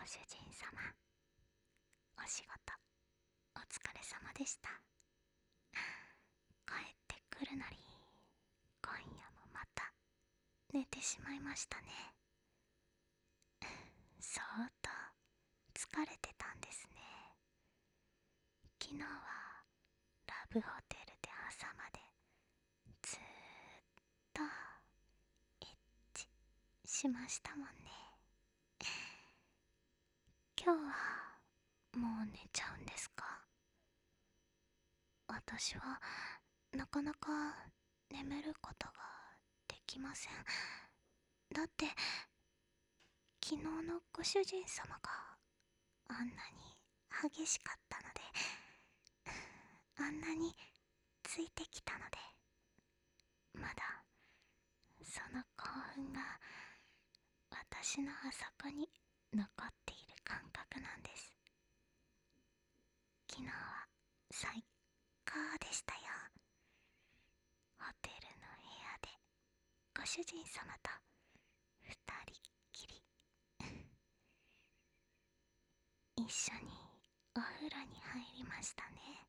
主人様、お仕事お疲れ様でした。帰ってくるなり今夜もまた寝てしまいましたね。相当疲れてたんですね。昨日はラブホテルで朝までずーっとエッチしましたもんね。今日はもう寝ちゃうんですか？私はなかなか眠ることができません。だって昨日のご主人様があんなに激しかったので、あんなについてきたので、まだその興奮が私のあそこに残っている感覚なんです。昨日は最高でしたよ。ホテルの部屋でご主人様と二人っきり一緒にお風呂に入りましたね。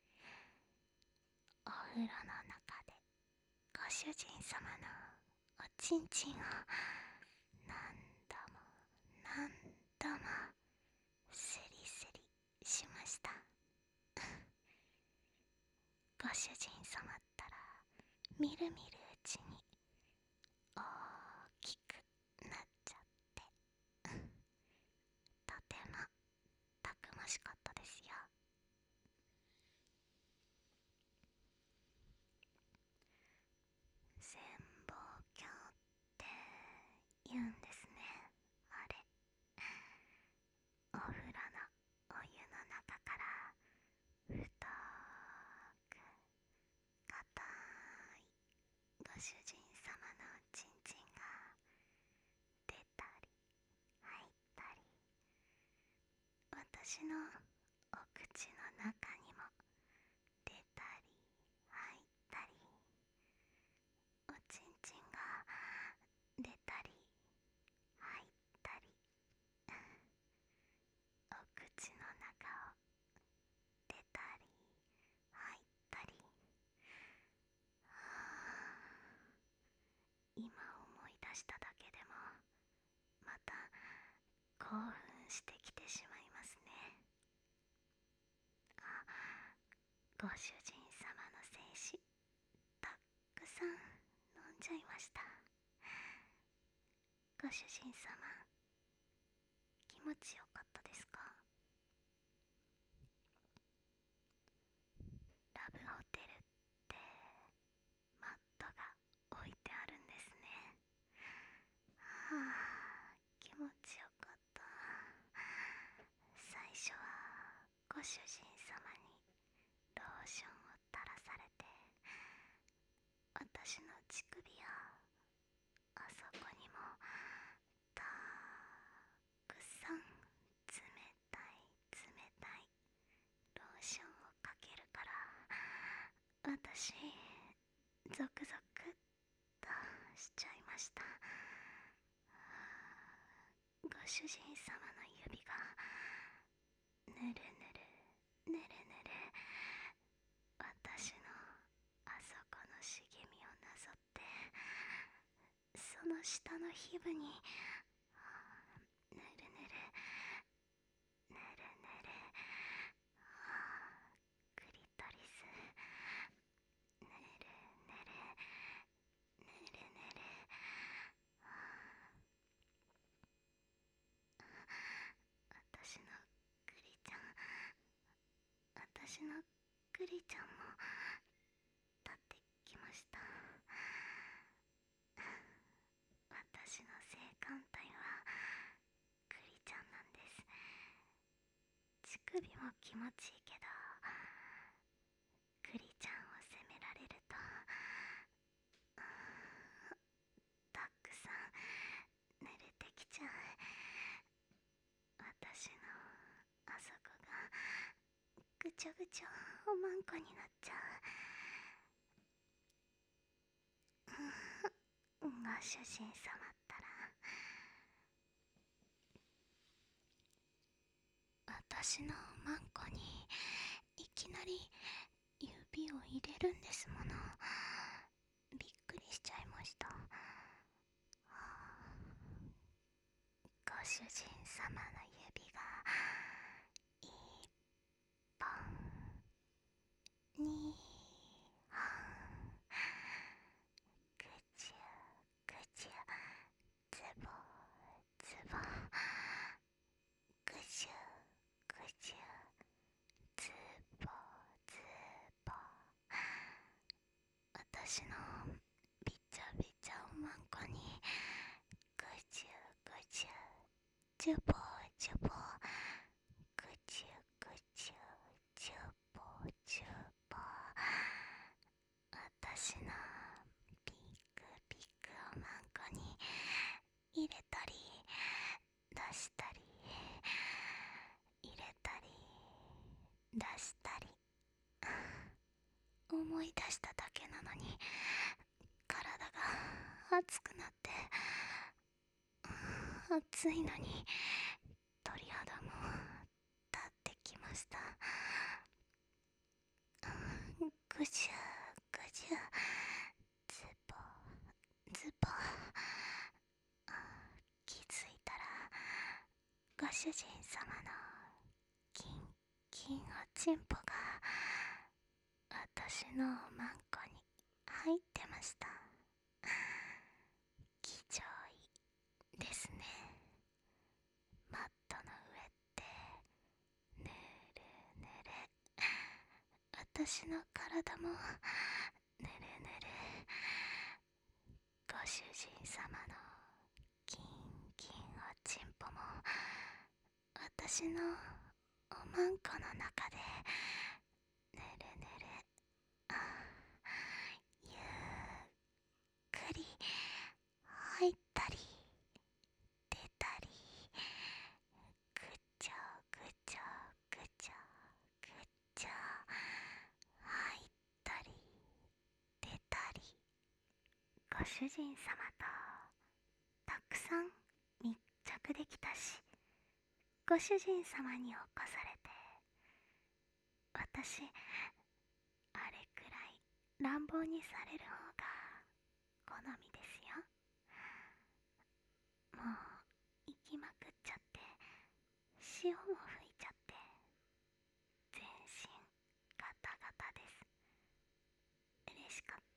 お風呂の中でご主人様のおちんちんを何度も何度もスリスリしました。ご主人様ったらみるみるうちに大きくなっちゃって、とてもたくましかったですよ。潜望鏡って言うんですね、あれ。お風呂のお湯の中から太く硬いご主人様のおちんちんが出たり入ったり、私のお口の中にも出たり入ったり、おちんちんが出たり入ったり、お口の中を出たり入ったり、今思い出しただけでもまた興奮してきてしまいますね。ご主人様の精子たくさん飲んじゃいました。ご主人様、気持ちよかったですか？ラブホテルってマットが置いてあるんですね。気持ちよかった。最初はご主人様にローションを垂らされて、私の乳首やあそこにもたくさん冷たい冷たいローションをかけるから、私ゾクゾクっとしちゃいました。ご主人様の指がぬるぬるぬるぬる私のあそこの茂みをなぞって、その下の皮膚にぬるぬるぬるぬる、クリトリスぬるぬるぬるぬる、私のクリちゃん、私のクリちゃんも立ってきました。私の性感帯はクリちゃんなんです。乳首も気持ちいいけど、クリちゃんを責められるとたくさん濡れてきちゃう。私のあそこがぐちょぐちょおまんこになっちゃう。ご主人様ったら私のマンコにいきなり指を入れるんですもの。びっくりしちゃいました。ご主人様の指が1本2本、ぐちゅぐちゅ、ズボズボ、ぐしゅぐしゅ、ズボズボ。私のびちゃびちゃおまんこにぐちゅぐちゅ、ジュボジュボ、ぐちゅぐちゅ、ジュボジュボ。私のピクピクおまんこに入れたり出したり、入れたり出したり。思い出しただけなのに体が熱くなって、暑いのに鳥肌も立ってきました。ぐしゅぐしゅ、ズボズボ。気づいたらご主人様のキンキンおちんぽが私のマンコに入ってました。気丈いですね。マットの上ってぬるぬる、私の体もぬるぬる。ご主人様のキンキンおちんぽも私のおまんこの中でぬるぬる、ゆっくり入ったり出たり、ぐちょぐちょぐちょぐちょ、入ったり出たり。ご主人様とたくさん密着できたし、ご主人様に起こされて私あれくらい乱暴にされる方が好みですよ。もう行きまくっちゃって、潮も吹いちゃって、全身ガタガタです。嬉しかった。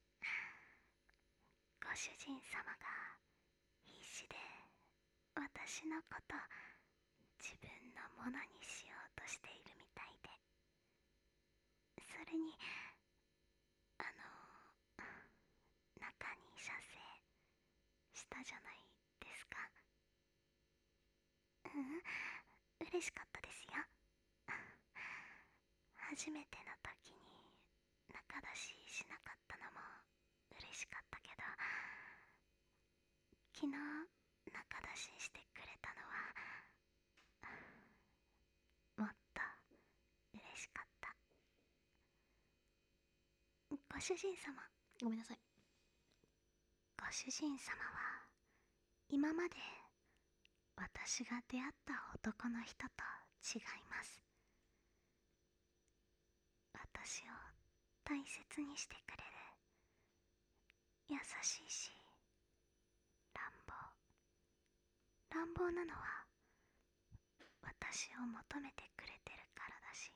ご主人様が必死で私のこと自分のものにしようとしているみたいで、それに中に射精したじゃないですか。嬉しかったですよ。初めての時に中出ししなかったのも嬉しかったけど、昨日中出ししてくれたのはもっと嬉しかった。ご主人様、ごめんなさい。ご主人様は今まで私が出会った男の人と違います。私を大切にしてくれる、優しいし乱暴なのは私を求めてくれてるからだし、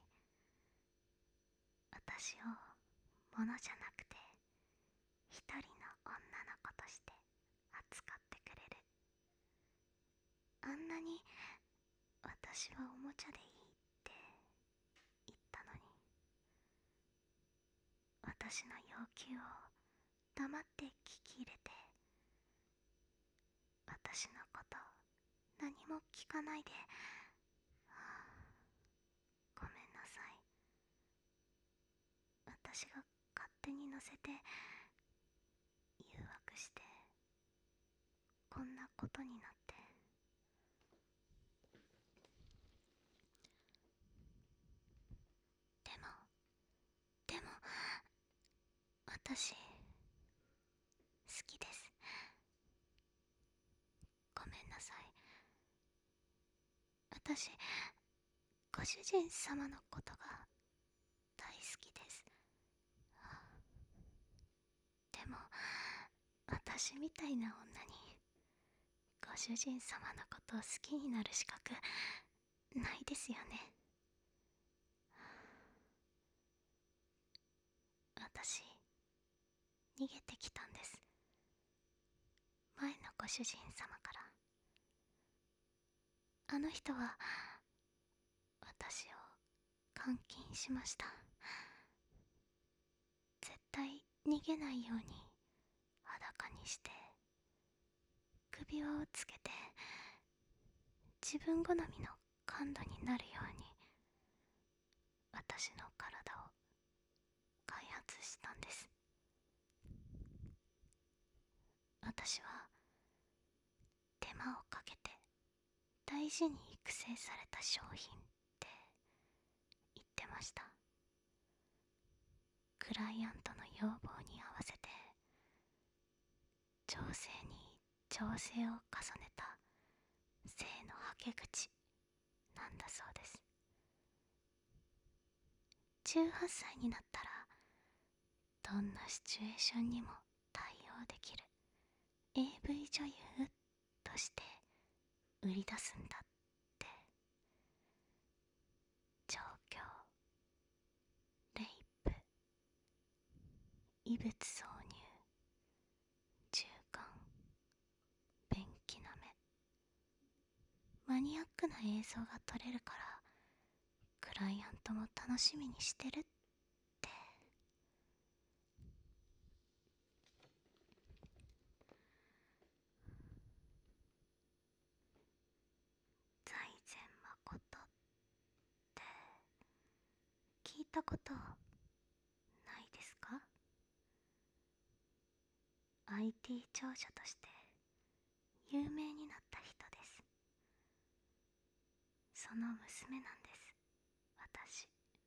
私を物じゃなくて一人の女の子として扱ってくれる。あんなに私はおもちゃでいいって言ったのに、私の要求を黙って聞き入れて、私のこと何も聞かないで、ごめんなさい。私が勝手に乗せて誘惑してこんなことになって。でも私好きです。ごめんなさい。私ご主人様のことが大好きです。でも私みたいな女にご主人様のことを好きになる資格ないですよね。私逃げてきたんです、前のご主人様から。あの人は私を監禁しました。絶対逃げないように裸にして首輪をつけて自分好みの感度になるように私の体を開発したんです。私は手間をかけて大事に育成された商品って言ってました。クライアントの要望に合わせて調整に調整を重ねた性のはけ口なんだそうです。18歳になったらどんなシチュエーションにも対応できる AV 女優として売り出すんだって。調教、レイプ、異物挿入、銃管、便器なめ、マニアックな映像が撮れるからクライアントも楽しみにしてるって。財前誠って聞いたことないですか？ IT 長女として有名になった人です。その娘なんです、私。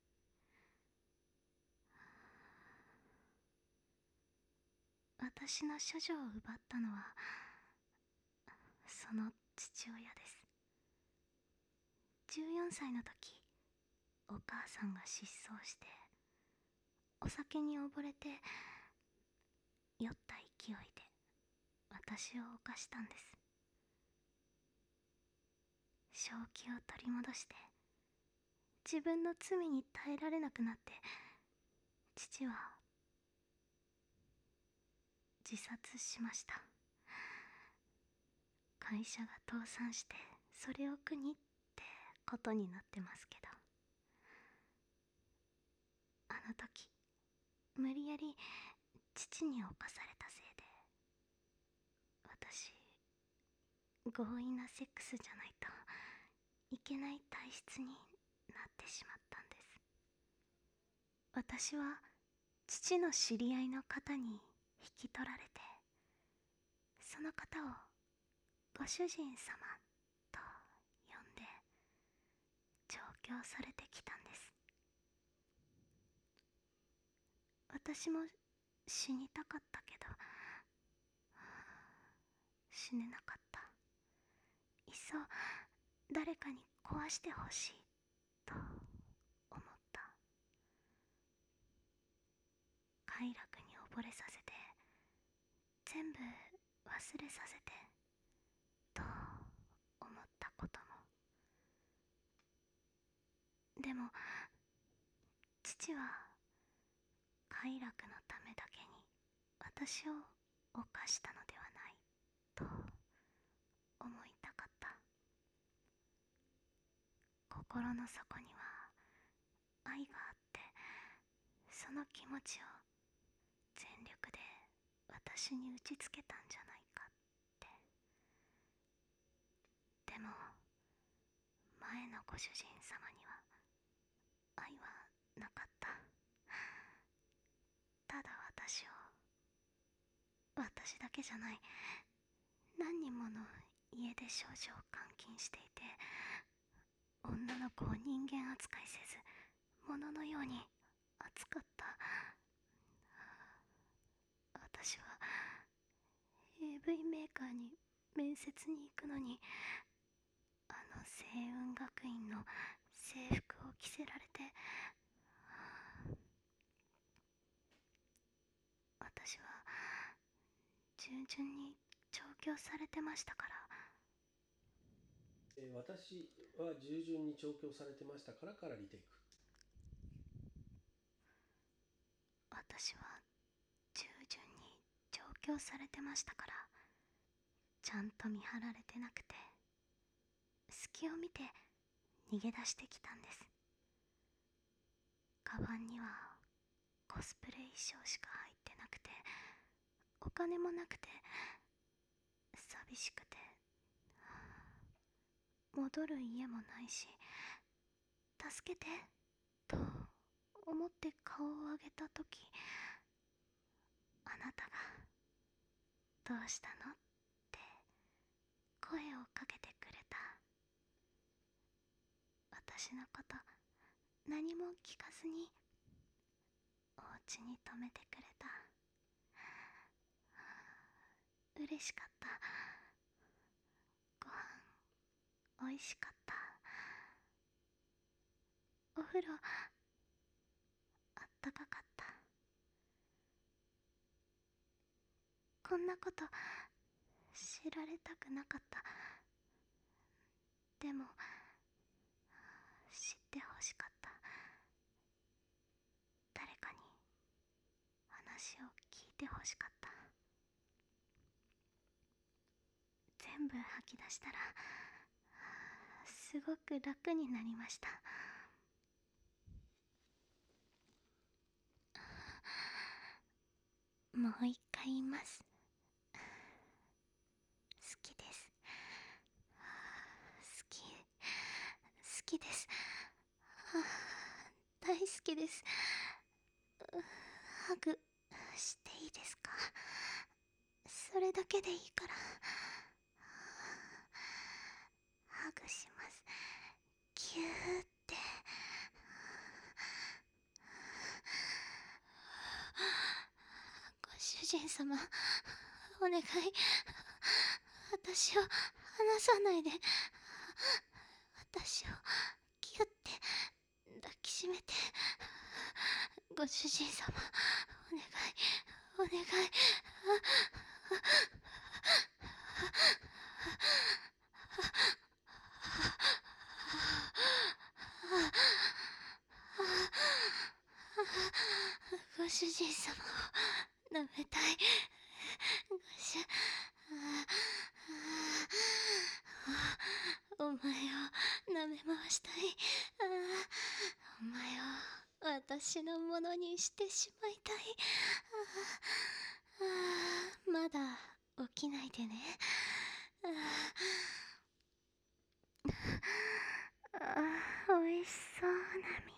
私の処女を奪ったのはその父親です。14歳の時、お母さんが失踪してお酒に溺れて酔った勢いで私を犯したんです。正気を取り戻して自分の罪に耐えられなくなって、父は自殺しました。会社が倒産してそれを苦にってことになってますけど、あの時無理やり父に侵されたせいで私、強引なセックスじゃないといけない体質になってしまったんです。私は父の知り合いの方に引き取られて、その方をご主人様と呼んで調教されてきたんです。私も死にたかったけど死ねなかった。いっそ誰かに壊してほしいと思った。快楽に溺れさせて全部忘れさせてと思ったことも。でも父は快楽のためだけに私を犯したのではないと思いたかった。心の底には愛があって、その気持ちを全力で私に打ちつけたんじゃないかって。でも前のご主人様には愛はなかった。ただ私だけじゃない、何人もの家で少女を監禁していて、女の子を人間扱いせず物のように扱った。私は AV メーカーに面接に行くのに、あの星雲学院の制服従順に調教されてましたから。 私は従順に調教されてましたからリテイク。 私は従順に調教されてましたから、ちゃんと見張られてなくて、隙を見て逃げ出してきたんです。カバンにはコスプレ衣装しか入ってなくて、お金もなくて寂しくて、戻る家もないし、助けてと思って顔を上げた時、あなたがどうしたのって声をかけてくれた。私のこと何も聞かずにお家に泊めてくれた。嬉しかった。ご飯おいしかった。お風呂あったかかった。こんなこと知られたくなかった。でも知ってほしかった。誰かに話を聞いてほしかった。全部吐き出したらすごく楽になりました。もう一回言います。好きです。好きです。大好きです。ハグしていいですか？それだけでいいからハグします。ギューって。ご主人様、お願い、私を離さないで。私をギュッて抱きしめて。ご主人様、お願い、お願い。ご主人様を舐めたい。お前を舐め回したい。お前を私のものにしてしまいたい。まだ起きないでね。おいしそうな耳。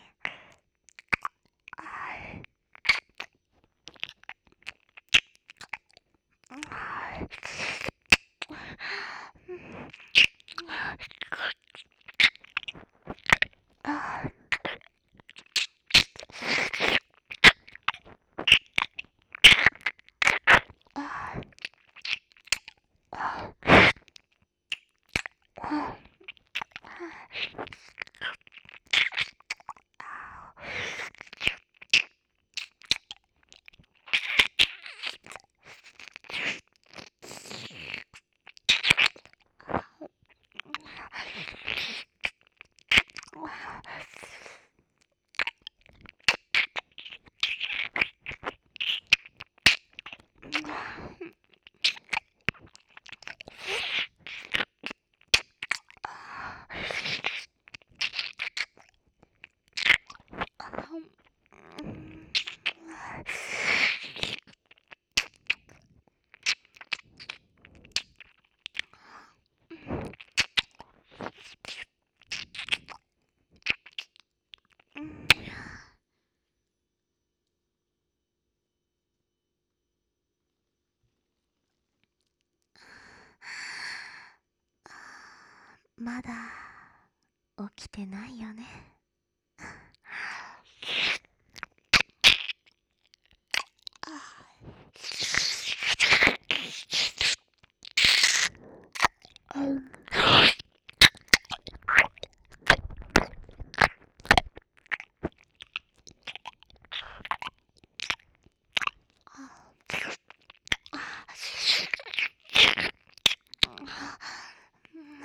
まだ起きてないよね。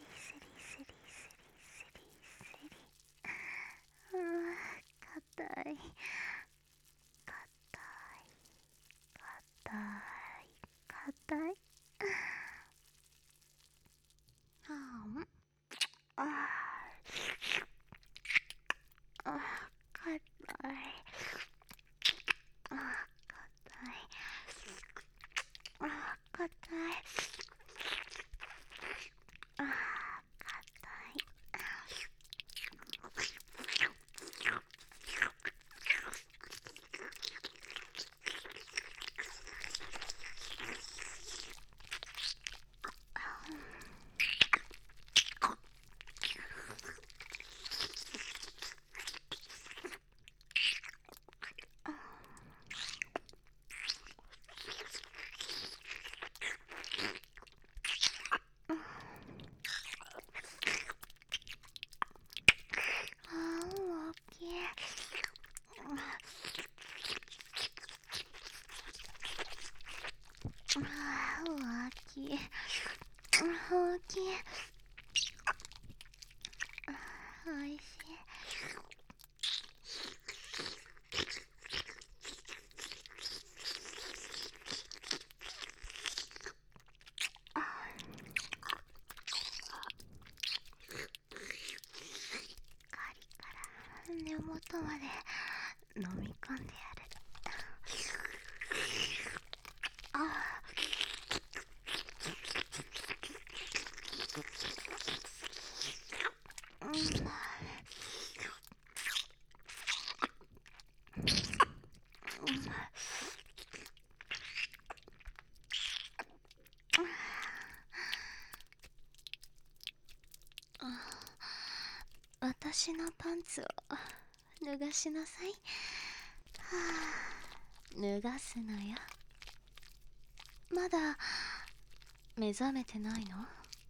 スリスリスリスリスリ。あー、硬い硬い硬い硬い。あーん、あーあー、硬い。あー、硬い。あー、硬い。あー、硬い。あー、大きい。あー、大きい。大きい。おいしい。カリから根元まで飲み込んでやる。あー、うん。私のパンツを脱がしなさい。脱がすのよ。まだ目覚めてないの？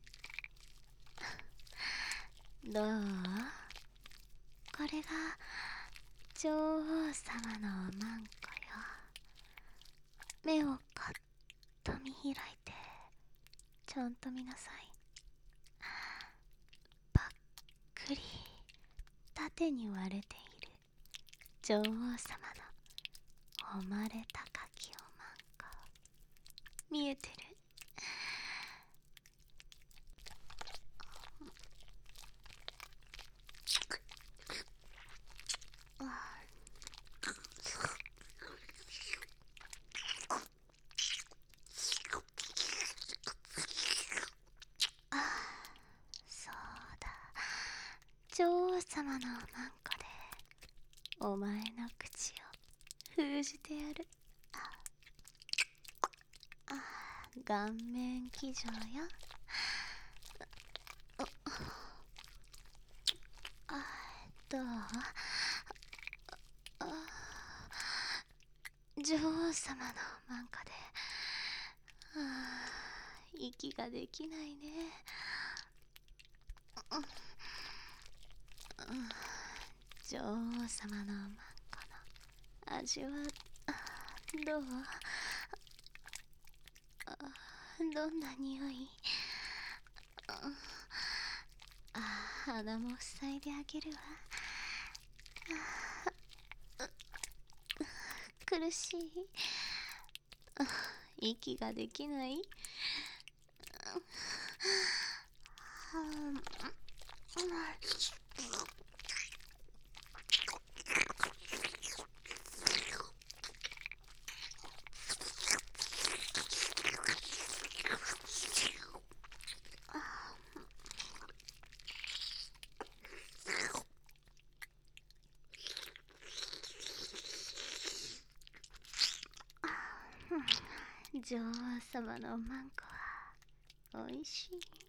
どう？これが女王様のおまんこよ。目をカッと見開いてちゃんと見なさい。ぱっくり縦に割れている女王様の誉れ高きおまんこ見えてる？ 女王様のマンコでお前の口を封じてやる。顔面騎乗よ。どう？女王様のマンコで息ができないね。女王様のマンコの味はどう？どんな匂い？鼻も塞いであげるわ。苦しい？息ができない？女王様のマンコはおいしい。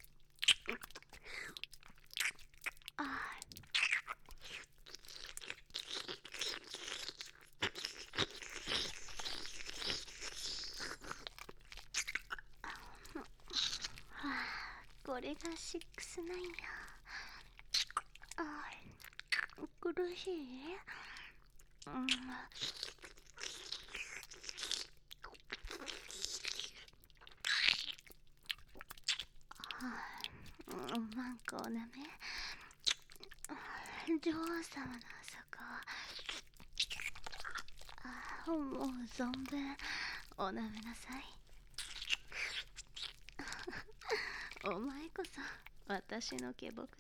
これが6-9や。苦しい？マンコをなめ。女王様のあそこ。もう存分おなめなさい。お前こそ私の下僕だ。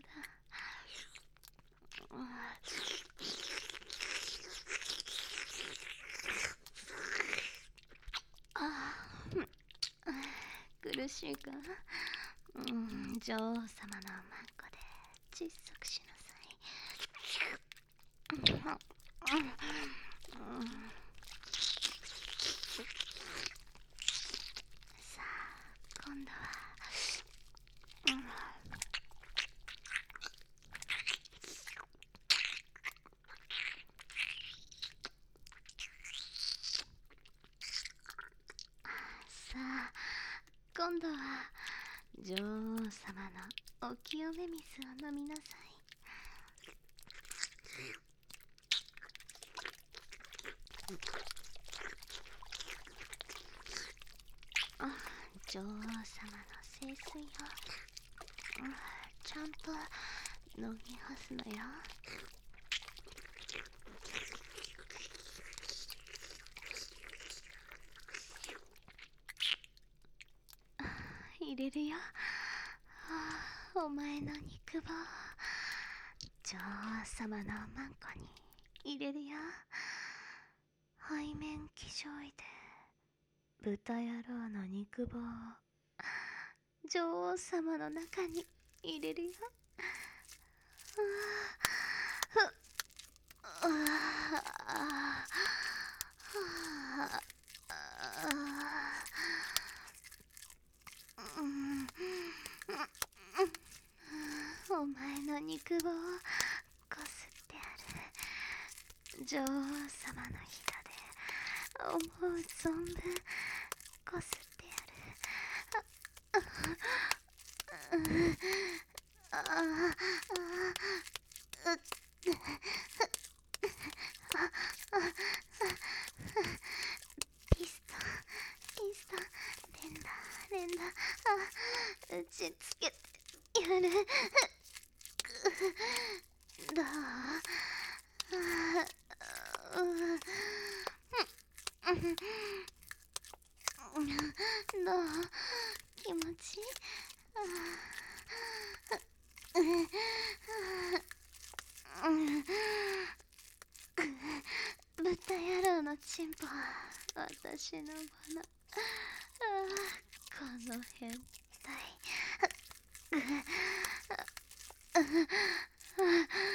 苦しいか？女王様のマンコで窒息しなさい。さあ、今度は今度は女王様のお清め水を飲みなさい。女王様の聖水をちゃんと飲み干すのよ。入れるよ。お前の肉棒女王様のマンコに入れるよ。背面騎乗位で豚野郎の肉棒を女王様の中に入れるよ。お前の肉棒をこすってある。女王様の膝で思う存分こすってやる。ピストン、連打、打ちつけてやる。どう？どう？気持ちいい？豚野郎のチンポは私のもの。この変態。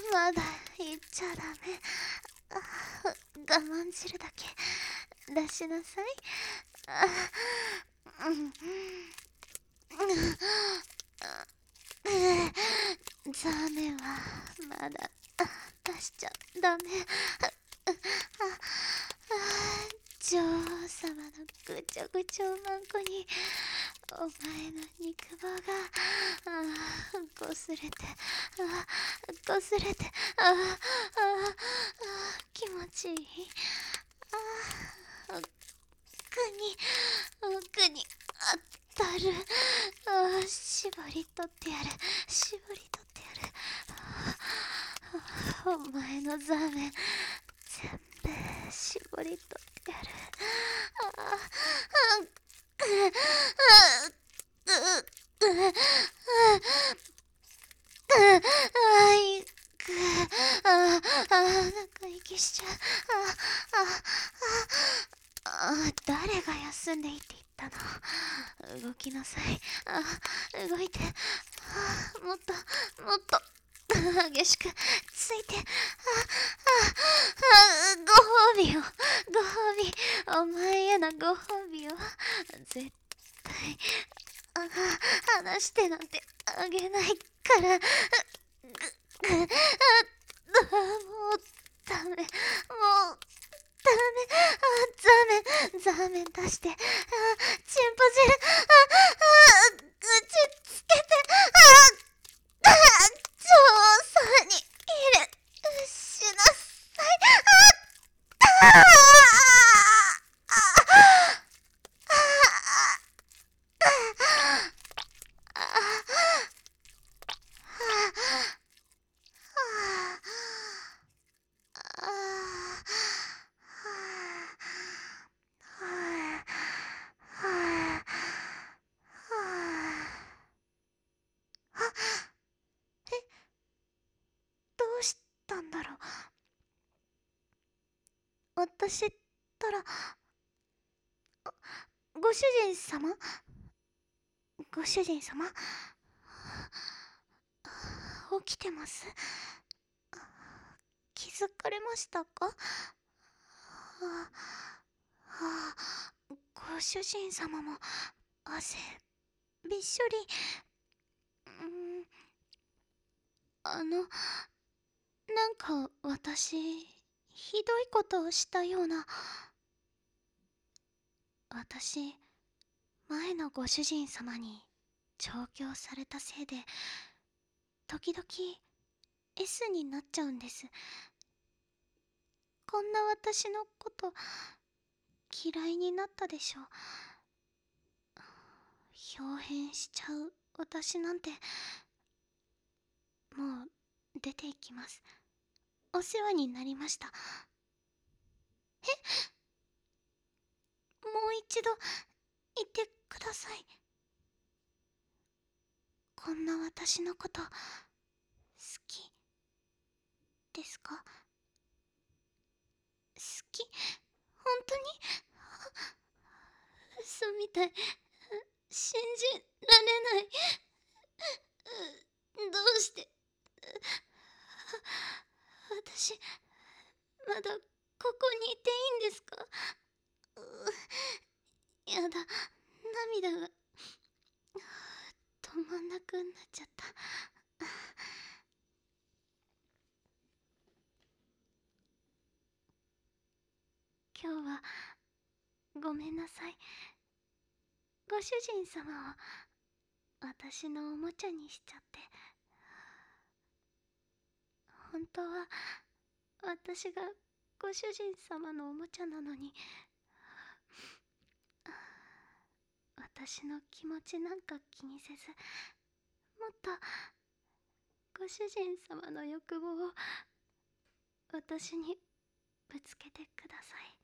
まだ言っちゃダメ。我慢汁だけ出しなさい。ザーメンはまだ出しちゃダメ。女王様のぐちょぐちょマンコにお前の肉棒がこすれてこすれて気持ちいい。奥に当たる。絞り取ってやる。絞り取ってやる。お前のザーメン全部絞り取ってやる。中息しちゃう。誰が休んでいいって言ったの。動きなさい。動いて。もっともっと激しくついて。ご褒美を、ご褒美、お前へのご褒美を絶対話してなんてあげないから。もうダメ、もうダメ。ザーメン出して。チンポ汁口つけて。女王様に許しなさい。どうしたんだろう。私ったら、ご主人様、ご主人様、起きてます？気づかれましたか？ご主人様も汗びっしょり。なんか私ひどいことをしたような。私前のご主人様に調教されたせいで時々 S になっちゃうんです。こんな私のこと嫌いになったでしょ。表変しちゃう私なんてもう出ていきます。お世話になりました。もう一度言ってください。こんな私のこと好きですか？好き？本当に？嘘みたい。信じられない。どうして私まだここにいていいんですか？やだ、涙が止まんなくなっちゃった。今日はごめんなさい。ご主人様を私のおもちゃにしちゃって。本当は私がご主人様のおもちゃなのに、私の気持ちなんか気にせず、もっとご主人様の欲望を私にぶつけてください。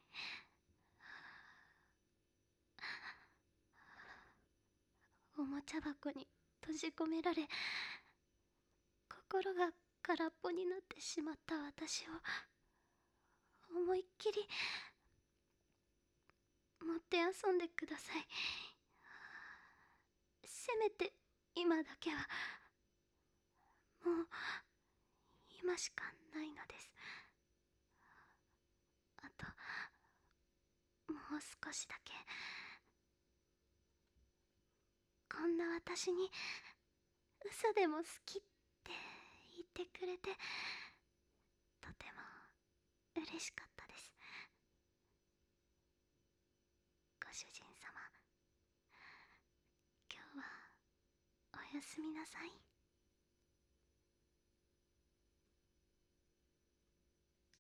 おもちゃ箱に閉じ込められ、心が空っぽになってしまった私を思いっきり持って遊んでください。せめて今だけは、もう今しかないのです。あともう少しだけ。こんな私に嘘でも好きって言ってくれて、とても嬉しかったです。ご主人様、今日はおやすみなさい。